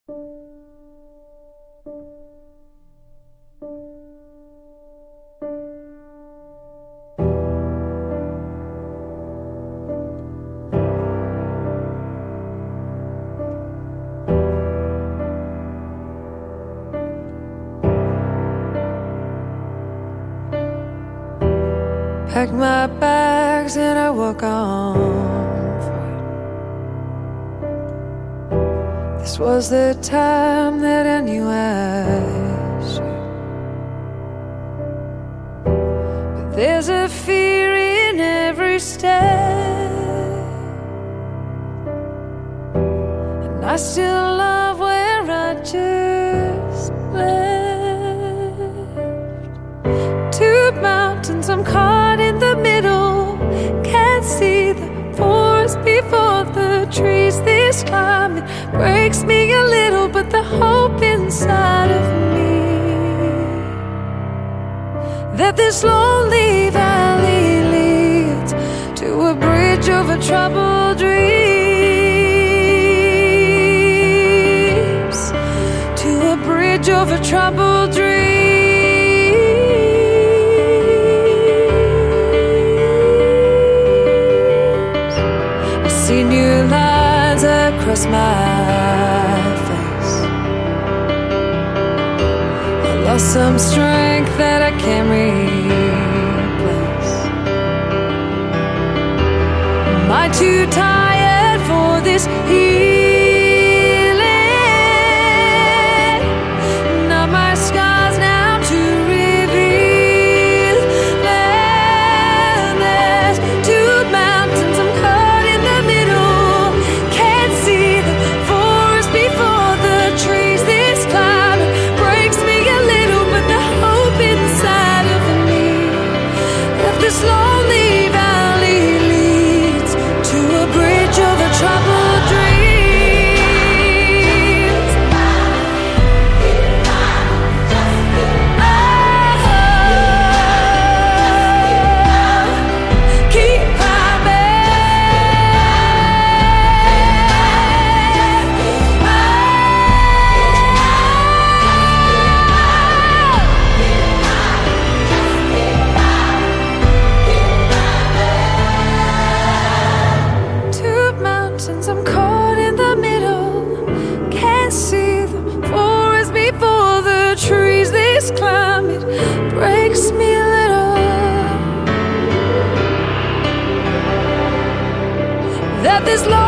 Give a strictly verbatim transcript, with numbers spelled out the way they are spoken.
Pack my bags and I walk on foot. This was the time that I knew I should. But there's a fear in every step, and I still love where I just left. Two mountains, I'm caught in the middle. Can't see the forest before the trees. This climate breaks me a little, but the hope inside of me that this lonely valley leads to a bridge over troubled dreams, to a bridge over troubled dreams. See new lines across my face. I lost some strength that I can't replace. Am I too tired for this healing? Not my scars now to reveal. And there's two mountains I'm caught in the middle. Can't see the forest before the trees. This climate breaks me a little, but the hope inside of me that this lonely valley leads to a bridge over troubled dreams. Oh, keep I'm caught in the middle. Can't see the forest before the trees. This climate breaks me a little. That this long